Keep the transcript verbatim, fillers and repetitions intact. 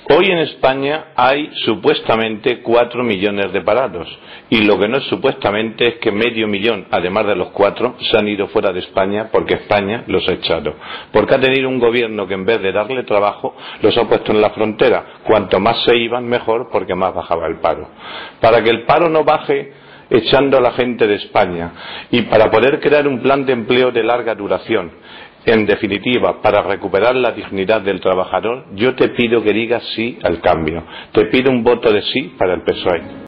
Hoy en España hay supuestamente cuatro millones de parados y lo que no es supuestamente es que medio millón, además de los cuatro, se han ido fuera de España porque España los ha echado. Porque ha tenido un gobierno que en vez de darle trabajo los ha puesto en la frontera. Cuanto más se iban mejor porque más bajaba el paro. Para que el paro no baje echando a la gente de España y para poder crear un plan de empleo de larga duración, en definitiva, para recuperar la dignidad del trabajador, yo te pido que digas sí al cambio. Te pido un voto de sí para el P S O E.